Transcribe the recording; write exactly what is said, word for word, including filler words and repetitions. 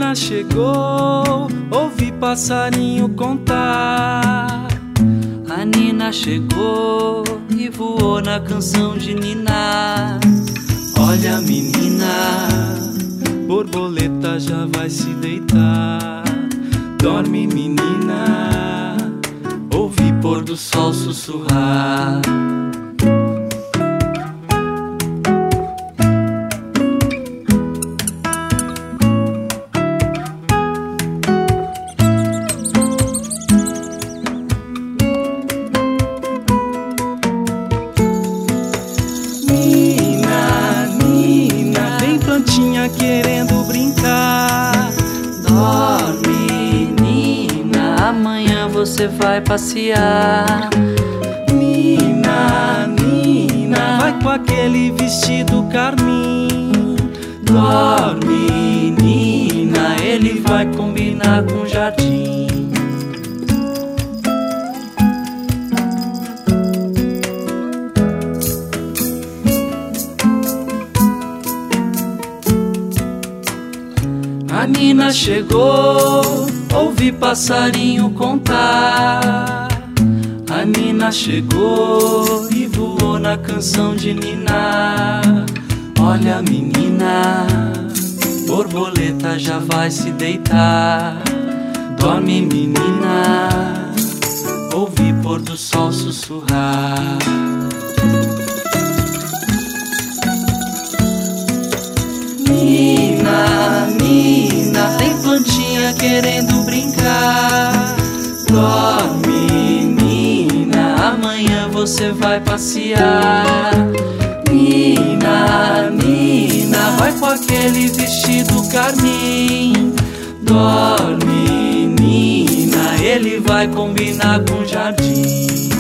Nina chegou, ouvi passarinho contar. A Nina chegou e voou na canção de Nina. Olha, menina, borboleta já vai se deitar. Dorme, menina, ouvi pôr do sol sussurrar. Querendo brincar. Dorme, Nina, amanhã você vai passear. Nina, Nina, vai com aquele vestido carmim. Dorme, Nina, ele vai combinar com o jardim. A Nina chegou, ouvi passarinho contar. A Nina chegou e voou na canção de Nina. Olha, menina, borboleta já vai se deitar. Dorme, menina, ouvi pôr do sol sussurrar. Nina, Nina, tem plantinha querendo brincar. Dorme, Nina, amanhã você vai passear. Nina, Nina, vai com aquele vestido carmim. Dorme, Nina, ele vai combinar com o jardim.